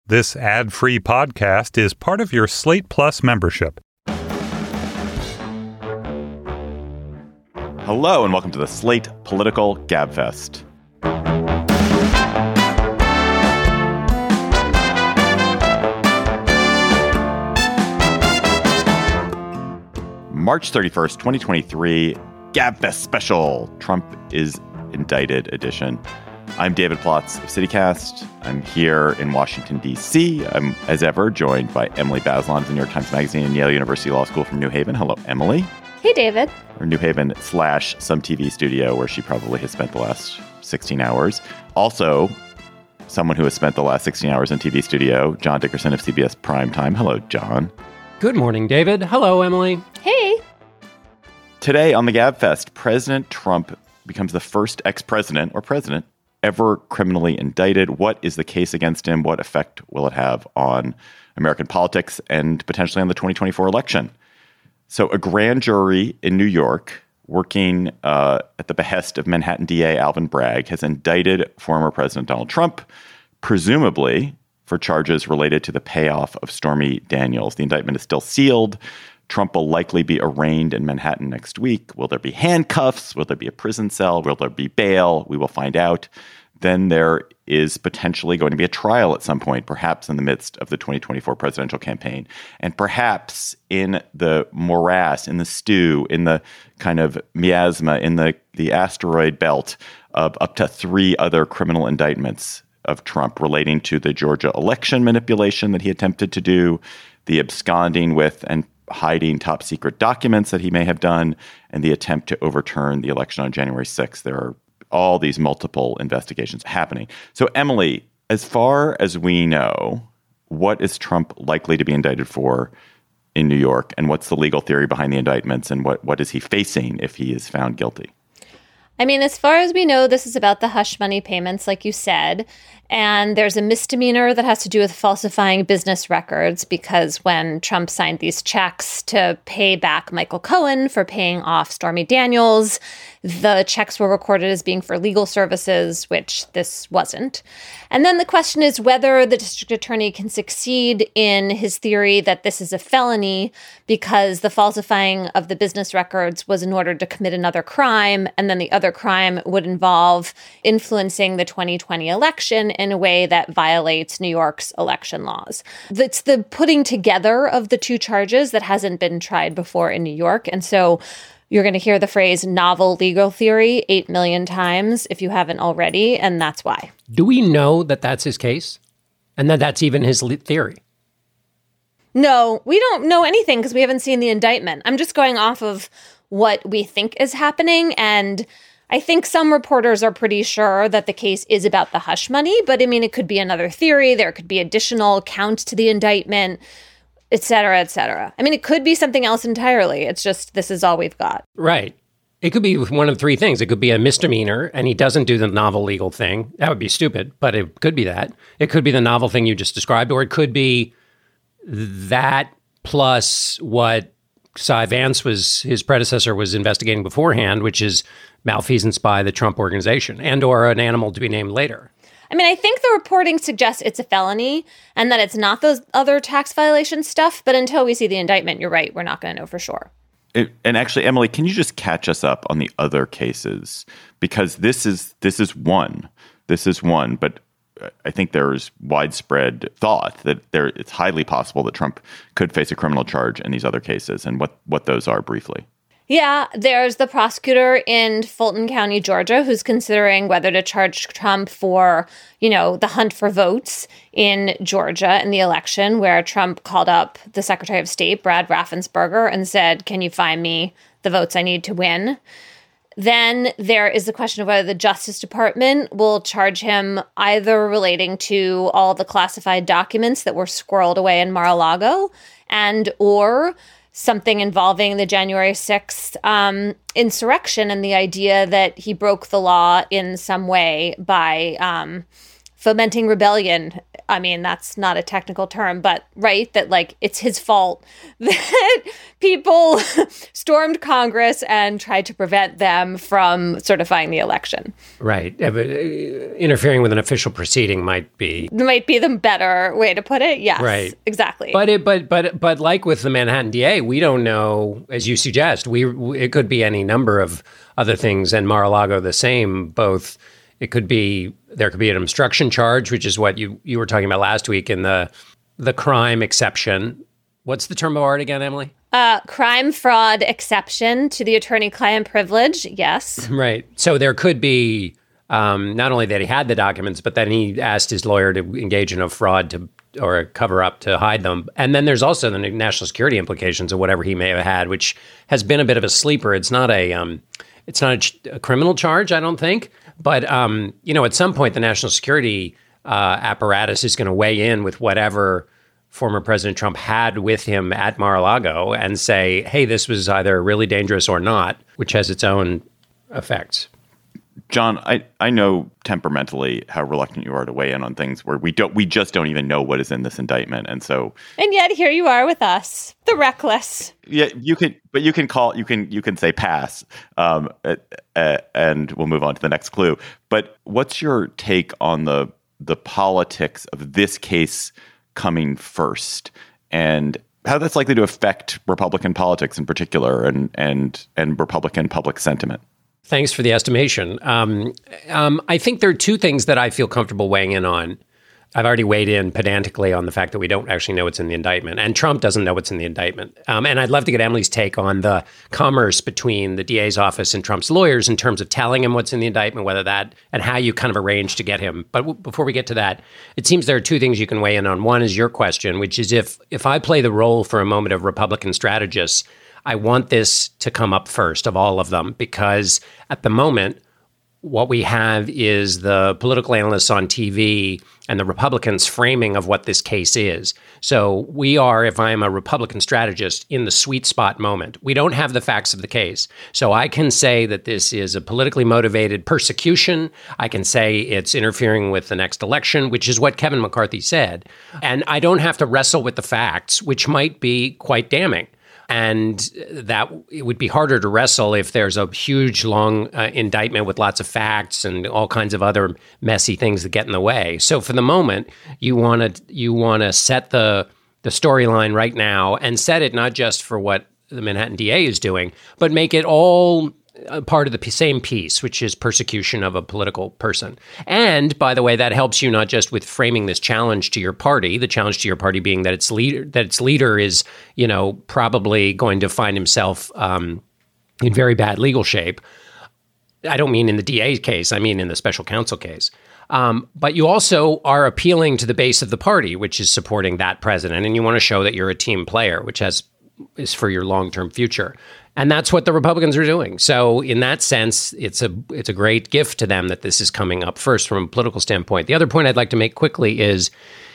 This ad-free podcast is part of your Slate Plus membership. Hello, and welcome to the Slate Political Gabfest. March 31st, 2023, Gabfest special, Trump is indicted edition. I'm David Plotz of CityCast. I'm here in Washington, D.C. I'm, as ever, joined by Emily Bazelon of the New York Times Magazine and Yale University Law School from New Haven. Hello, Emily. Hey, David. Or New Haven / some TV studio where she probably has spent the last 16 hours. Also, someone who has spent the last 16 hours in TV studio, John Dickerson of CBS Primetime. Hello, John. Good morning, David. Hello, Emily. Hey. Today on the Gabfest, President Trump becomes the first ex-president or president ever criminally indicted. What is the case against him? What effect will it have on American politics and potentially on the 2024 election? So a grand jury in New York, working at the behest of Manhattan DA Alvin Bragg, has indicted former President Donald Trump, presumably for charges related to the payoff of Stormy Daniels. The indictment is still sealed. Trump will likely be arraigned in Manhattan next week. Will there be handcuffs? Will there be a prison cell? Will there be bail? We will find out. Then there is potentially going to be a trial at some point, perhaps in the midst of the 2024 presidential campaign. And perhaps in the morass, in the stew, in the kind of miasma, in the asteroid belt of up to 3 other criminal indictments of Trump relating to the Georgia election manipulation that he attempted to do, the absconding with and hiding top secret documents that he may have done, and the attempt to overturn the election on January 6th. There are all these multiple investigations happening. So, Emily, as far as we know, what is Trump likely to be indicted for in New York? And what's the legal theory behind the indictments? And what is he facing if he is found guilty? I mean, as far as we know, this is about the hush money payments, like you said. And there's a misdemeanor that has to do with falsifying business records, because when Trump signed these checks to pay back Michael Cohen for paying off Stormy Daniels, the checks were recorded as being for legal services, which this wasn't. And then the question is whether the district attorney can succeed in his theory that this is a felony because the falsifying of the business records was in order to commit another crime, and then the other crime would involve influencing the 2020 election in a way that violates New York's election laws. It's the putting together of the two charges that hasn't been tried before in New York. And so you're going to hear the phrase novel legal theory 8 million times if you haven't already, and that's why. Do we know that that's his case? And that that's even his theory? No, we don't know anything because we haven't seen the indictment. I'm just going off of what we think is happening, and I think some reporters are pretty sure that the case is about the hush money, but I mean, it could be another theory. There could be additional counts to the indictment, et cetera, et cetera. I mean, it could be something else entirely. It's just, this is all we've got. Right. It could be one of 3 things. It could be a misdemeanor and he doesn't do the novel legal thing. That would be stupid, but it could be that. It could be the novel thing you just described, or it could be that plus what Cy Vance his predecessor was investigating beforehand, which is malfeasance by the Trump organization and or an animal to be named later. I mean, I think the reporting suggests it's a felony and that it's not those other tax violation stuff. But until we see the indictment, you're right. We're not going to know for sure. And actually, Emily, can you just catch us up on the other cases? Because this is one. This is one. But I think there's widespread thought that it's highly possible that Trump could face a criminal charge in these other cases, and what those are briefly. Yeah, there's the prosecutor in Fulton County, Georgia, who's considering whether to charge Trump for, the hunt for votes in Georgia in the election, where Trump called up the Secretary of State, Brad Raffensperger, and said, "Can you find me the votes I need to win?" Then there is the question of whether the Justice Department will charge him either relating to all the classified documents that were squirreled away in Mar-a-Lago and or something involving the January 6th insurrection and the idea that he broke the law in some way by fomenting rebellion. I mean, that's not a technical term, but right, that like it's his fault that people stormed Congress and tried to prevent them from certifying the election. Right. Interfering with an official proceeding might be the better way to put it. Yes, right. Exactly. But like with the Manhattan DA, we don't know, as you suggest, it could be any number of other things, and Mar-a-Lago the same. Both, there could be an obstruction charge, which is what you were talking about last week in the crime exception. What's the term of art again, Emily? Crime fraud exception to the attorney-client privilege. Yes. Right. So there could be not only that he had the documents, but then he asked his lawyer to engage in a fraud or a cover-up to hide them. And then there's also the national security implications of whatever he may have had, which has been a bit of a sleeper. It's not a criminal charge, I don't think. But, at some point, the national security apparatus is going to weigh in with whatever former President Trump had with him at Mar-a-Lago and say, hey, this was either really dangerous or not, which has its own effects. John, I know temperamentally how reluctant you are to weigh in on things where we just don't even know what is in this indictment, and yet here you are with us, the reckless. Yeah, you can say pass, and we'll move on to the next clue. But what's your take on the politics of this case coming first, and how that's likely to affect Republican politics in particular, and Republican public sentiment? Thanks for the estimation. I think there are two things that I feel comfortable weighing in on. I've already weighed in pedantically on the fact that we don't actually know what's in the indictment, and Trump doesn't know what's in the indictment. And I'd love to get Emily's take on the commerce between the DA's office and Trump's lawyers in terms of telling him what's in the indictment, whether that, and how you kind of arrange to get him. But before we get to that, it seems there are two things you can weigh in on. One is your question, which is if I play the role for a moment of Republican strategists, I want this to come up first of all of them, because at the moment, what we have is the political analysts on TV and the Republicans' framing of what this case is. So we are, if I'm a Republican strategist, in the sweet spot moment. We don't have the facts of the case. So I can say that this is a politically motivated persecution. I can say it's interfering with the next election, which is what Kevin McCarthy said. And I don't have to wrestle with the facts, which might be quite damning. And that it would be harder to wrestle if there's a huge, long indictment with lots of facts and all kinds of other messy things that get in the way. So for the moment, you want to set the storyline right now, and set it not just for what the Manhattan DA is doing, but make it all part of the same piece, which is persecution of a political person. And by the way, that helps you not just with framing this challenge to your party, the challenge to your party being that its leader is, probably going to find himself in very bad legal shape. I don't mean in the DA case, I mean in the special counsel case. But you also are appealing to the base of the party, which is supporting that president, and you want to show that you're a team player, which is for your long-term future. And that's what the Republicans are doing. So in that sense, it's a great gift to them that this is coming up first from a political standpoint. The other point I'd like to make quickly is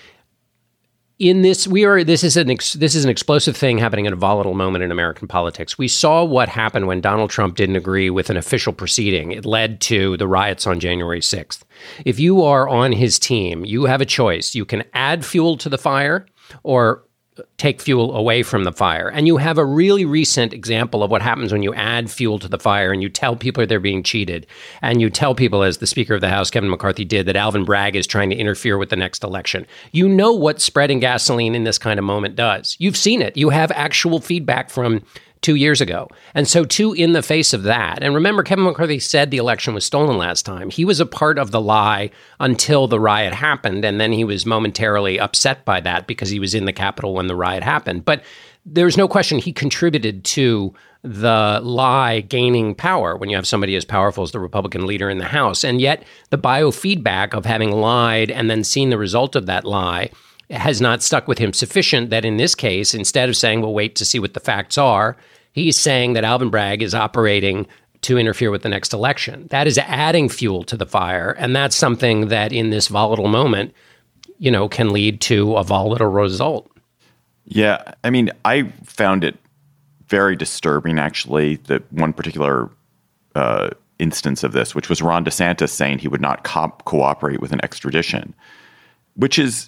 this is an explosive thing happening at a volatile moment in American politics. We saw what happened when Donald Trump didn't agree with an official proceeding. It led to the riots on January 6th. If you are on his team, you have a choice. You can add fuel to the fire or take fuel away from the fire. And you have a really recent example of what happens when you add fuel to the fire and you tell people they're being cheated. And you tell people, as the Speaker of the House, Kevin McCarthy, did, that Alvin Bragg is trying to interfere with the next election. You know what spreading gasoline in this kind of moment does. You've seen it. You have actual feedback from 2 years ago. And so too, in the face of that, and remember, Kevin McCarthy said the election was stolen last time. He was a part of the lie until the riot happened. And then he was momentarily upset by that because he was in the Capitol when the riot happened. But there's no question he contributed to the lie gaining power when you have somebody as powerful as the Republican leader in the House. And yet the biofeedback of having lied and then seen the result of that lie has not stuck with him sufficient that in this case, instead of saying, we'll wait to see what the facts are, he's saying that Alvin Bragg is operating to interfere with the next election. That is adding fuel to the fire. And that's something that in this volatile moment, can lead to a volatile result. Yeah. I mean, I found it very disturbing, actually, that one particular instance of this, which was Ron DeSantis saying he would not cooperate with an extradition, which is,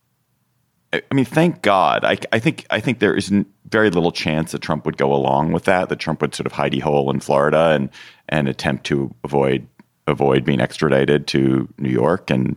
I mean, thank God. I think there is very little chance that Trump would go along with that Trump would sort of hidey hole in Florida and attempt to avoid being extradited to New York and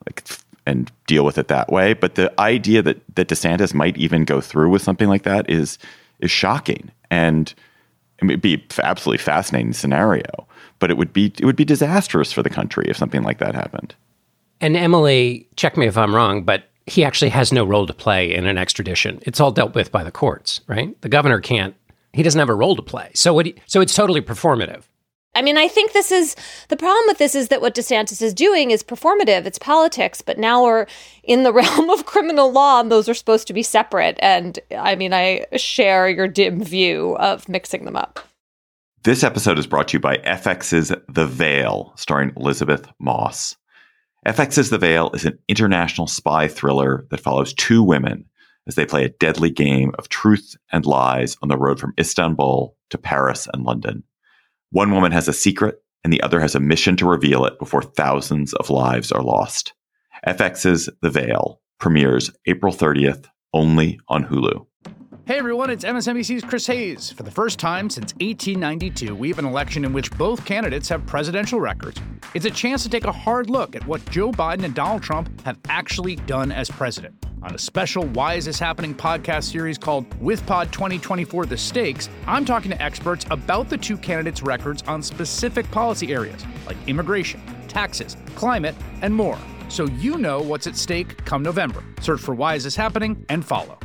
deal with it that way. But the idea that DeSantis might even go through with something like that is shocking. And it'd be an absolutely fascinating scenario, but it would be disastrous for the country if something like that happened. And Emily, check me if I'm wrong, but he actually has no role to play in an extradition. It's all dealt with by the courts, right? The governor he doesn't have a role to play. So it's totally performative. I mean, I think the problem with this is that what DeSantis is doing is performative. It's politics, but now we're in the realm of criminal law, and those are supposed to be separate. And I mean, I share your dim view of mixing them up. This episode is brought to you by FX's The Veil, starring Elizabeth Moss. FX's The Veil is an international spy thriller that follows two women as they play a deadly game of truth and lies on the road from Istanbul to Paris and London. One woman has a secret, and the other has a mission to reveal it before thousands of lives are lost. FX's The Veil premieres April 30th, only on Hulu. Hey everyone, it's MSNBC's Chris Hayes. For the first time since 1892, we have an election in which both candidates have presidential records. It's a chance to take a hard look at what Joe Biden and Donald Trump have actually done as president. On a special Why Is This Happening podcast series called WithPod 2024 The Stakes, I'm talking to experts about the two candidates' records on specific policy areas like immigration, taxes, climate, and more. So you know what's at stake come November. Search for Why Is This Happening and follow.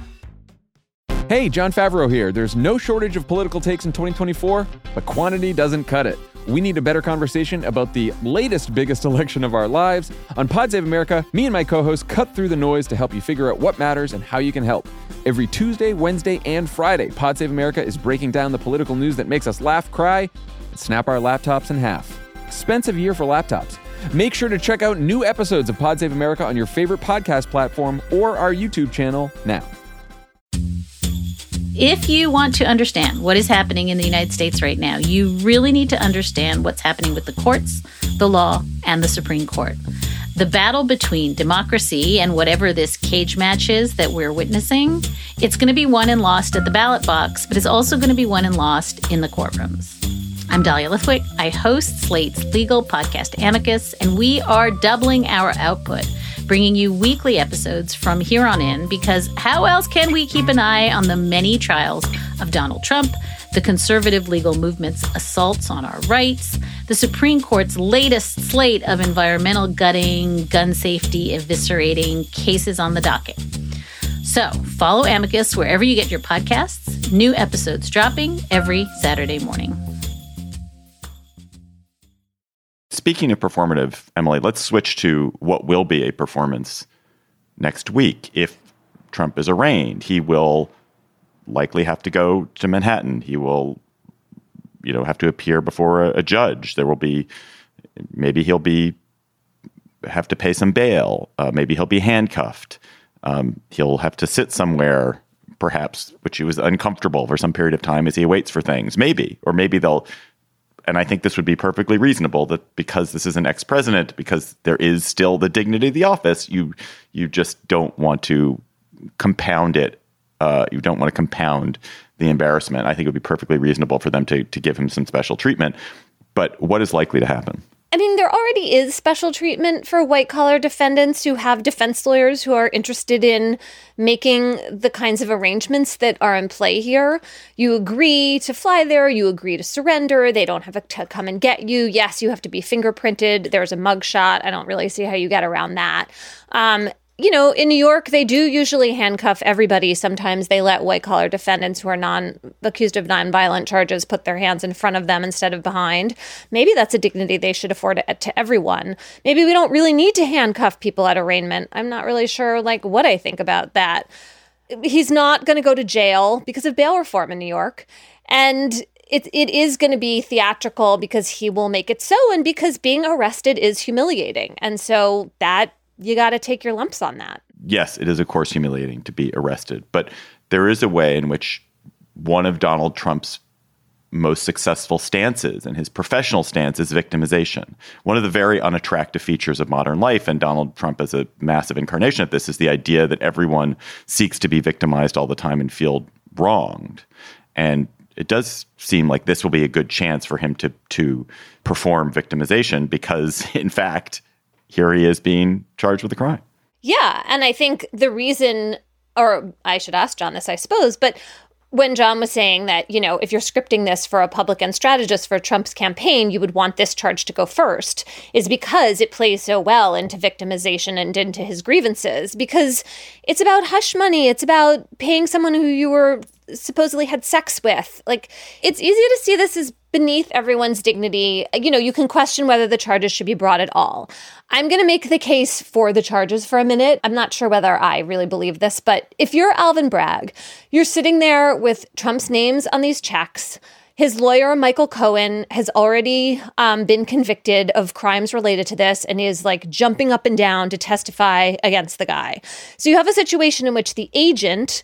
Hey, Jon Favreau here. There's no shortage of political takes in 2024, but quantity doesn't cut it. We need a better conversation about the latest biggest election of our lives. On Pod Save America, me and my co-hosts cut through the noise to help you figure out what matters and how you can help. Every Tuesday, Wednesday, and Friday, Pod Save America is breaking down the political news that makes us laugh, cry, and snap our laptops in half. Expensive year for laptops. Make sure to check out new episodes of Pod Save America on your favorite podcast platform or our YouTube channel now. If you want to understand what is happening in the United States right now, you really need to understand what's happening with the courts, the law, and the Supreme Court. The battle between democracy and whatever this cage match is that we're witnessing, it's going to be won and lost at the ballot box, but it's also going to be won and lost in the courtrooms. I'm Dahlia Lithwick. I host Slate's legal podcast Amicus, and we are doubling our output, bringing you weekly episodes from here on in, because how else can we keep an eye on the many trials of Donald Trump, the conservative legal movement's assaults on our rights, the Supreme Court's latest slate of environmental gutting, gun safety eviscerating cases on the docket. So follow Amicus wherever you get your podcasts. New episodes dropping every Saturday morning. Speaking of performative, Emily, let's switch to what will be a performance next week. If Trump is arraigned, he will likely have to go to Manhattan. He will, have to appear before a judge. There will be, maybe he'll have to pay some bail. Maybe he'll be handcuffed. He'll have to sit somewhere, perhaps, which he was uncomfortable for some period of time as he waits for things. Maybe they'll. And I think this would be perfectly reasonable that because this is an ex-president, because there is still the dignity of the office, you just don't want to compound it. You don't want to compound the embarrassment. I think it would be perfectly reasonable for them to give him some special treatment. But what is likely to happen? I mean, there already is special treatment for white-collar defendants who have defense lawyers who are interested in making the kinds of arrangements that are in play here. You agree to fly there. You agree to surrender. They don't have to come and get you. Yes, you have to be fingerprinted. There's a mugshot. I don't really see how you get around that. In New York, they do usually handcuff everybody. Sometimes they let white-collar defendants who are accused of nonviolent charges put their hands in front of them instead of behind. Maybe that's a dignity they should afford to everyone. Maybe we don't really need to handcuff people at arraignment. I'm not really sure, what I think about that. He's not going to go to jail because of bail reform in New York. And it is going to be theatrical because he will make it so, and because being arrested is humiliating. And so that you got to take your lumps on that. Yes, it is, of course, humiliating to be arrested. But there is a way in which one of Donald Trump's most successful stances and his professional stance is victimization. One of the very unattractive features of modern life, and Donald Trump is a massive incarnation of this, is the idea that everyone seeks to be victimized all the time and feel wronged. And it does seem like this will be a good chance for him to perform victimization because, in fact, here he is being charged with a crime. Yeah, and I think the reason, or I should ask John this, I suppose, but when John was saying that, you know, if you're scripting this for a Republican strategist for Trump's campaign, you would want this charge to go first, is because it plays so well into victimization and into his grievances, because it's about hush money. It's about paying someone who you were supposedly had sex with. Like, it's easy to see this as beneath everyone's dignity. You know, you can question whether the charges should be brought at all. I'm going to make the case for the charges for a minute. I'm not sure whether I really believe this, but if you're Alvin Bragg, you're sitting there with Trump's names on these checks. His lawyer, Michael Cohen, has already been convicted of crimes related to this and is like jumping up and down to testify against the guy. So you have a situation in which the agent,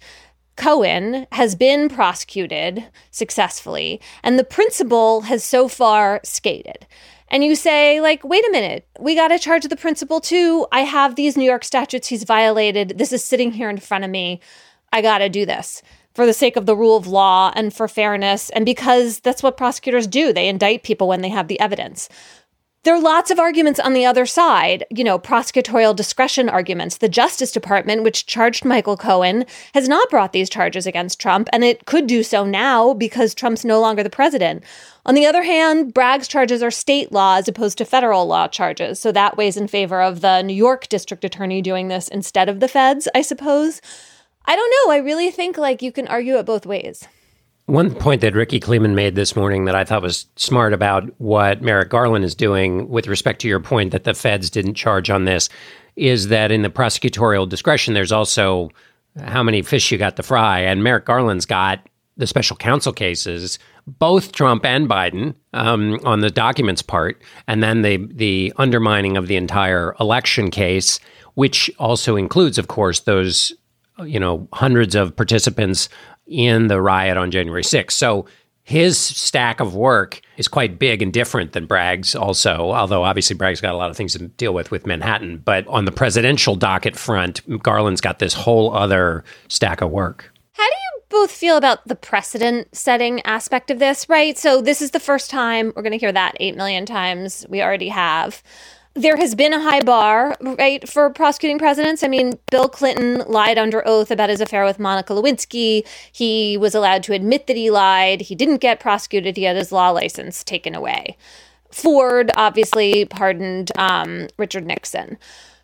Cohen, has been prosecuted successfully, and the principal has so far skated. And you say, like, wait a minute, we got to charge the principal too. I have these New York statutes he's violated. This is sitting here in front of me. I got to do this for the sake of the rule of law and for fairness, and because that's what prosecutors do. They indict people when they have the evidence. There are lots of arguments on the other side, you know, prosecutorial discretion arguments. The Justice Department, which charged Michael Cohen, has not brought these charges against Trump, and it could do so now because Trump's no longer the president. On the other hand, Bragg's charges are state law as opposed to federal law charges, so that weighs in favor of the New York district attorney doing this instead of the feds, I suppose. I don't know. I really think, like, you can argue it both ways. One point that Ricky Kleeman made this morning that I thought was smart about what Merrick Garland is doing with respect to your point that the feds didn't charge on this is that in the prosecutorial discretion, there's also how many fish you got to fry. And Merrick Garland's got the special counsel cases, both Trump and Biden, on the documents part, and then the undermining of the entire election case, which also includes, of course, those, you know, hundreds of participants in the riot on January 6th. So his stack of work is quite big and different than Bragg's also, although obviously Bragg's got a lot of things to deal with Manhattan. But on the presidential docket front, Garland's got this whole other stack of work. How do you both feel about the precedent-setting aspect of this, right? So this is the first time, we're going to hear that 8 million times, we already have. There has been a high bar, right, for prosecuting presidents. I mean, Bill Clinton lied under oath about his affair with Monica Lewinsky. He was allowed to admit that he lied. He didn't get prosecuted. He had his law license taken away. Ford obviously pardoned Richard Nixon.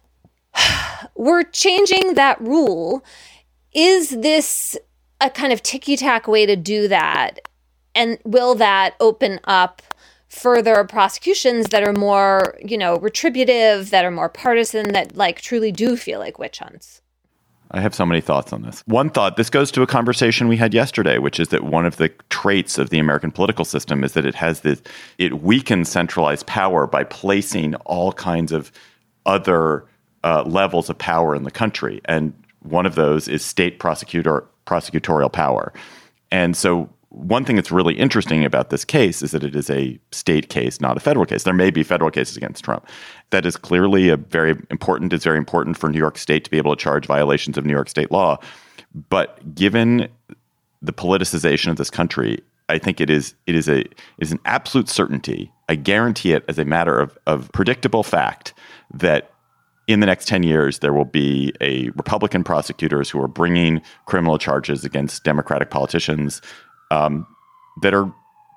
We're changing that rule. Is this a kind of ticky-tack way to do that? And will that open up further prosecutions that are more, you know, retributive, that are more partisan, that like truly do feel like witch hunts? I have so many thoughts on this. One thought, this goes to a conversation we had yesterday, which is that one of the traits of the American political system is that it weakens centralized power by placing all kinds of other levels of power in the country. And one of those is state prosecutorial power. And so one thing that's really interesting about this case is that it is a state case, not a federal case. There may be federal cases against Trump. That is clearly it's very important for New York State to be able to charge violations of New York state law. But given the politicization of this country, I think it is an absolute certainty. I guarantee it as a matter of predictable fact that in the next 10 years, there will be Republican prosecutors who are bringing criminal charges against Democratic politicians that are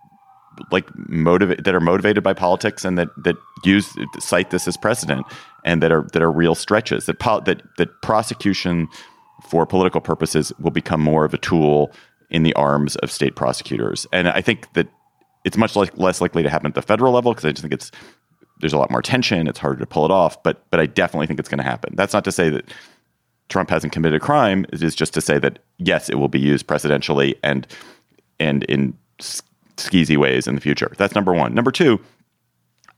motivated by politics and that cite this as precedent, and that are real stretches. That prosecution for political purposes will become more of a tool in the arms of state prosecutors. And I think that it's much less likely to happen at the federal level because I just think there's a lot more tension. It's harder to pull it off, but I definitely think it's going to happen. That's not to say that Trump hasn't committed a crime. It is just to say that yes, it will be used presidentially and in skeezy ways in the future. That's number one. Number two,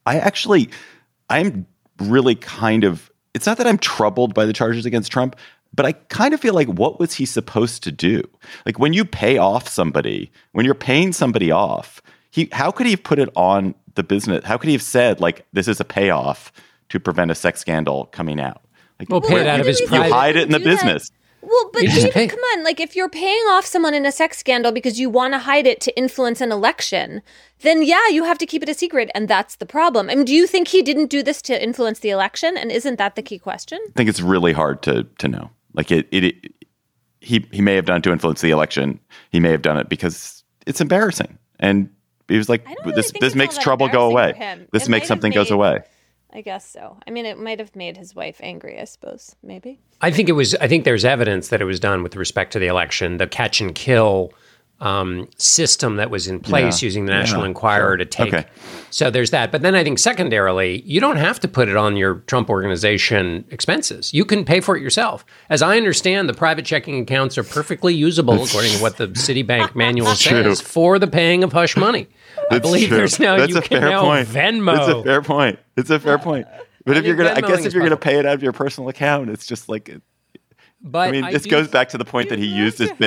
I'm really it's not that I'm troubled by the charges against Trump, But I kind of feel like, what was he supposed to do? Like, when you pay off somebody, when you're paying somebody off, how could he have put it on the business? How could he have said, like, this is a payoff to prevent a sex scandal coming out? Like, Well, pay it out of his private. You hide it in the business. Well, but David, come on. Like, if you're paying off someone in a sex scandal because you want to hide it to influence an election, then yeah, you have to keep it a secret, and that's the problem. I mean, do you think he didn't do this to influence the election? And isn't that the key question? I think it's really hard to know. Like, he may have done it to influence the election. He may have done it because it's embarrassing. And he was like, this makes trouble go away. This makes something goes away. I guess so. I mean, it might have made his wife angry, I suppose, maybe. I think there's evidence that it was done with respect to the election, the catch and kill system that was in place using the National Enquirer to take. Okay. So there's that. But then I think secondarily, you don't have to put it on your Trump Organization expenses. You can pay for it yourself. As I understand, the private checking accounts are perfectly usable, according to what the Citibank manual says, for the paying of hush money. I believe there's now, you can now Venmo. That's a fair point. It's a fair point. But if you're going to pay it out of your personal account, it's just like, but I mean, this goes back to the point that he used his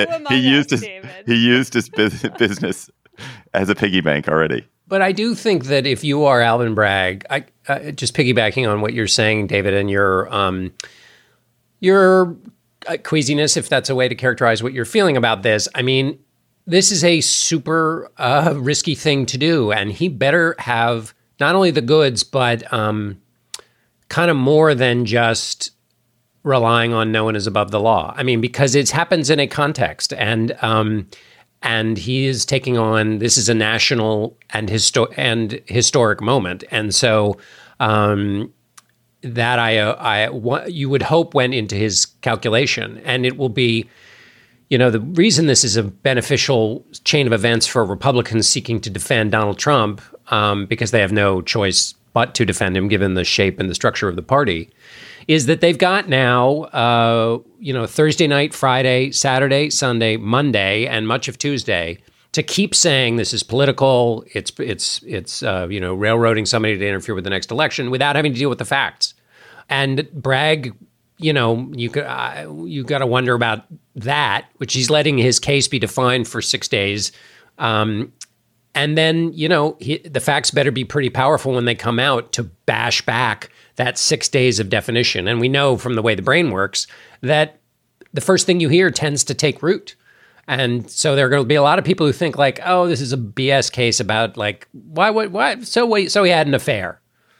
business as a piggy bank already. But I do think that if you are Alvin Bragg, just piggybacking on what you're saying, David, and your queasiness, if that's a way to characterize what you're feeling about this, I mean, this is a super risky thing to do, and he better have not only the goods, but kind of more than just relying on no one is above the law. I mean, because it happens in a context, and he is taking on, this is a national and historic moment, and so that you would hope went into his calculation, and it will be. You know, the reason this is a beneficial chain of events for Republicans seeking to defend Donald Trump, because they have no choice but to defend him given the shape and the structure of the party, is that they've got now, Thursday night, Friday, Saturday, Sunday, Monday, and much of Tuesday to keep saying this is political. It's railroading somebody to interfere with the next election without having to deal with the facts. And Bragg, you got to wonder about that, which he's letting his case be defined for 6 days. And then, the facts better be pretty powerful when they come out to bash back that 6 days of definition. And we know from the way the brain works that the first thing you hear tends to take root. And so there are going to be a lot of people who think like, oh, this is a BS case about like, why? So he had an affair.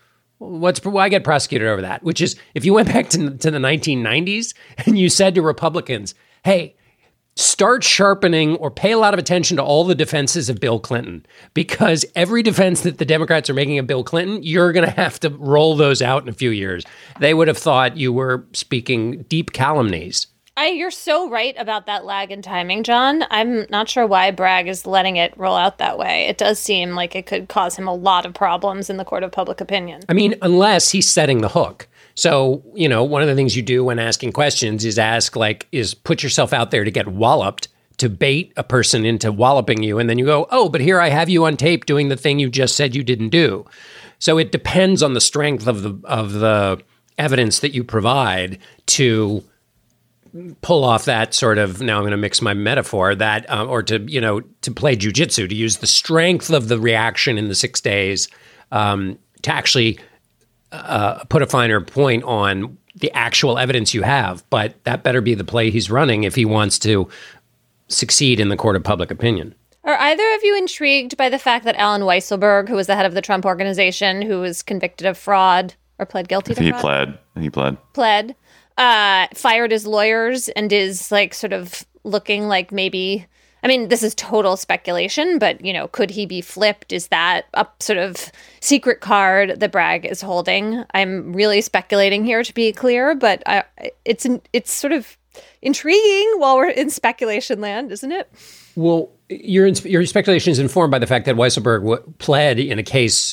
Why get prosecuted over that? Which is, if you went back to the 1990s and you said to Republicans, hey, start sharpening or pay a lot of attention to all the defenses of Bill Clinton, because every defense that the Democrats are making of Bill Clinton, you're going to have to roll those out in a few years. They would have thought you were speaking deep calumnies. You're so right about that lag in timing, John. I'm not sure why Bragg is letting it roll out that way. It does seem like it could cause him a lot of problems in the court of public opinion. I mean, unless he's setting the hook. So, one of the things you do when asking questions is put yourself out there to get walloped, to bait a person into walloping you. And then you go, oh, but here I have you on tape doing the thing you just said you didn't do. So it depends on the strength of the evidence that you provide to pull off that sort of, now I'm going to mix my metaphor, that or to play jujitsu, to use the strength of the reaction in the 6 days to actually put a finer point on the actual evidence you have. But that better be the play he's running if he wants to succeed in the court of public opinion. Are either of you intrigued by the fact that Alan Weisselberg, who was the head of the Trump Organization, who was convicted of fraud or pled guilty to fraud? He pled. Fired his lawyers and is like sort of looking like maybe, I mean, this is total speculation, but, could he be flipped? Is that a sort of secret card that Bragg is holding? I'm really speculating here, to be clear, but it's sort of intriguing while we're in speculation land, isn't it? Well, your speculation is informed by the fact that Weisselberg pled in a case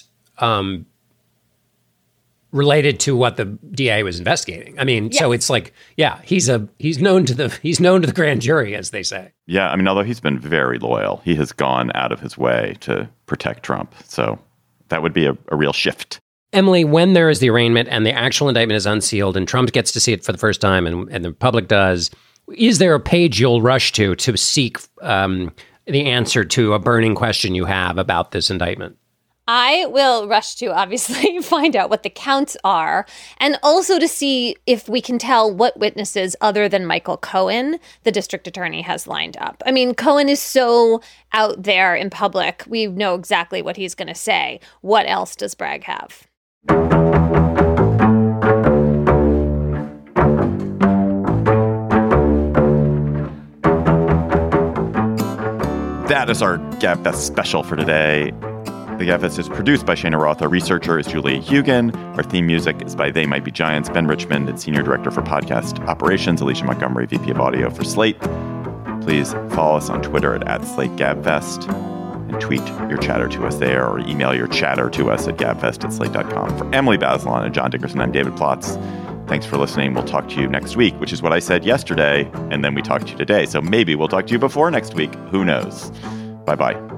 related to what the DA was investigating. I mean, yes. So it's like, yeah, he's known to the grand jury, as they say. Yeah, I mean, although he's been very loyal, he has gone out of his way to protect Trump. So that would be a real shift. Emily, when there is the arraignment and the actual indictment is unsealed and Trump gets to see it for the first time and the public does, is there a page you'll rush to seek the answer to a burning question you have about this indictment? I will rush to, obviously, find out what the counts are, and also to see if we can tell what witnesses other than Michael Cohen the district attorney has lined up. I mean, Cohen is so out there in public. We know exactly what he's going to say. What else does Bragg have? That is our GabFest special for today. The GabFest is produced by Shana Roth. Our researcher is Julia Hugan. Our theme music is by They Might Be Giants. Ben Richmond and Senior Director for Podcast Operations. Alicia Montgomery, VP of Audio for Slate. Please follow us on Twitter at @SlateGabFest and tweet your chatter to us there or email your chatter to us at gabfest@slate.com. For Emily Bazelon and John Dickerson, I'm David Plotz. Thanks for listening. We'll talk to you next week, which is what I said yesterday, and then we talked to you today. So maybe we'll talk to you before next week. Who knows? Bye-bye.